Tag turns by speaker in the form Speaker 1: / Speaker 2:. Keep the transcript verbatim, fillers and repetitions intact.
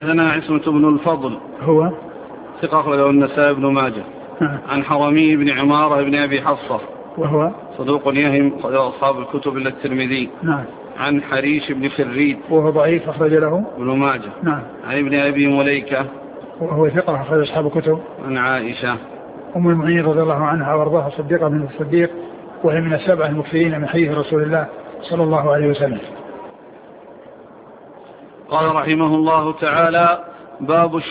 Speaker 1: حدثنا عصمة بن الفضل
Speaker 2: هو
Speaker 1: ثقة أخرجه النسائي بن ماجه.
Speaker 2: نعم.
Speaker 1: عن حرمي بن عمارة بن أبي حفصة
Speaker 2: وهو
Speaker 1: صدوق يهم أخرجه أصحاب الكتب إلا الترمذي.
Speaker 2: نعم.
Speaker 1: عن حريش بن خريد
Speaker 2: وهو ضعيف أخرج له
Speaker 1: ابن ماجه.
Speaker 2: نعم.
Speaker 1: عن ابن أبي مليكة
Speaker 2: وهو ثقة أخرج أصحاب الكتب.
Speaker 1: عن عائشة
Speaker 2: أم المؤمنين رضي الله عنها وارضاها الصديقة من الصديق، وهي من السبعة المكثرين من حديث رسول الله صلى الله عليه وسلم.
Speaker 1: قال رحمه الله تعالى: باب